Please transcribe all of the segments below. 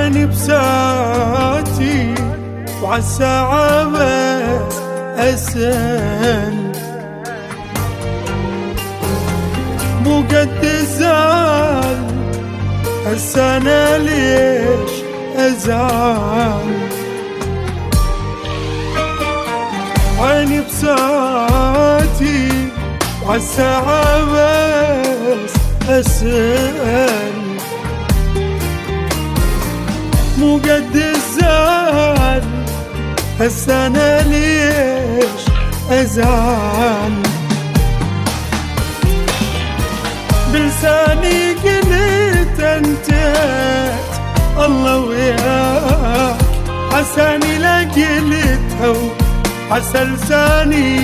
عيني بساعتي وعالساعة بس أسأل، مو قد الزعل هسه أنا ليش أزعل. عيني بساعتي وعالساعة بس أسأل، مو قد الزعل هسه أنا ليش أزعل. بلساني قلت انتهت الله وياك، عساني لا قلتها وعسى لساني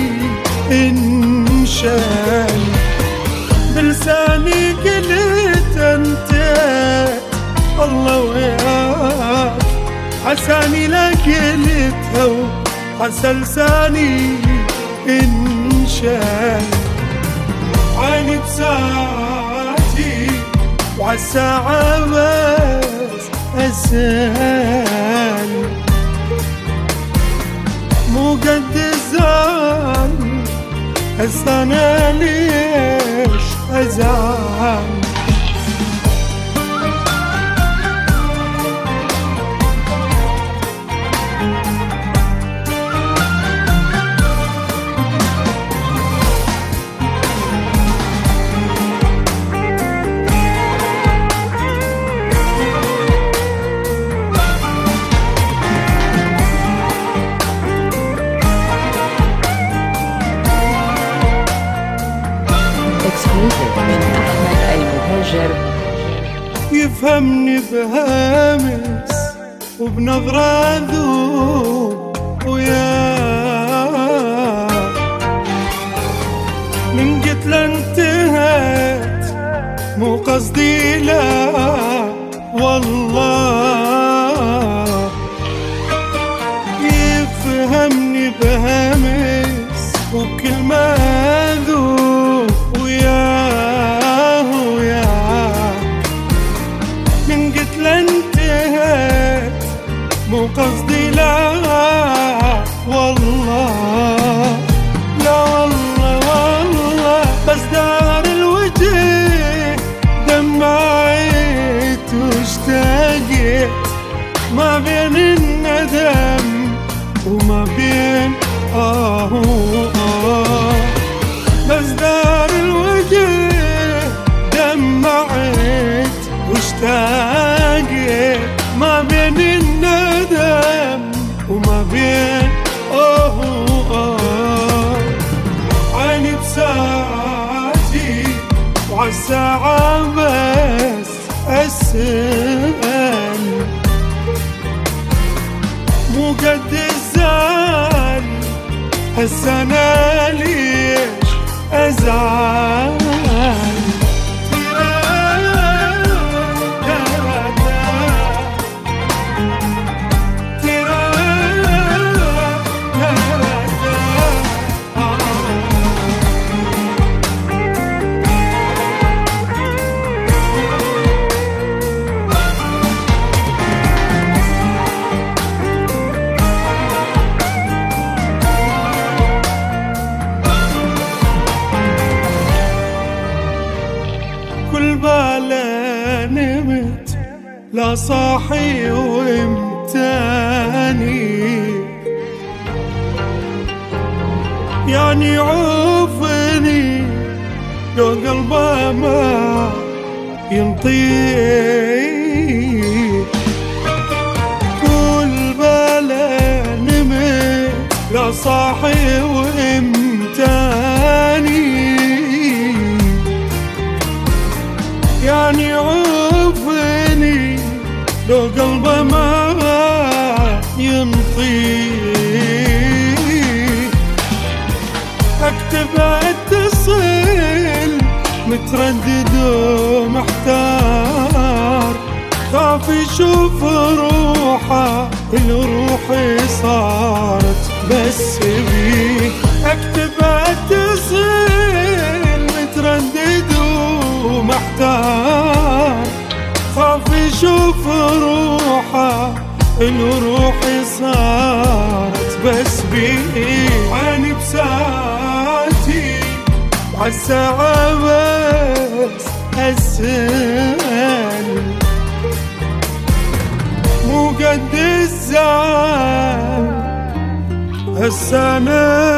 انشال. بلساني قلت انتهت الله وياك، عساني لا قلتها وعسى لساني انشال. عيني بساعتي وعالساعة بس أسأل، مو قد الزعل هسه أنا ليش أزعل. يفهمني بهامس وبنظرة ذوب وياه، من قتل انتهت مو قصدي لا والله. يفهمني بهامس وبكلمة ذوب وياه وياه، من قتل انتهت مو قصدي لا والله. لا والله والله بس دار الوجه دمعت واشتاقت، ما بين الندم وما بين بس دار الوجه دمعت واشتاقت، ما بين الندم وما بين عيني بساعتي وعالساعة بس أسأل، مو قد الزعل هسه أنا ليش أزعل. كل بالا نمت لا صاحي وامتاني، يعني عوفني لو قلبه ما ينطيق. كل بالا نمت لا صاحي وامتاني، يعني عوفني لو قلبه ما ينطيق. اكتب اتصل متردد ومحتار، خاف يشوف روحه الروح صارت بس بيه. اكتب اتصل متردد ومحتار، خاف يشوف روحه روحه الروحي صارت بس بيه، عيني بساعتي وعالساعة بس أسأل، مو قد الزعل هسه أنا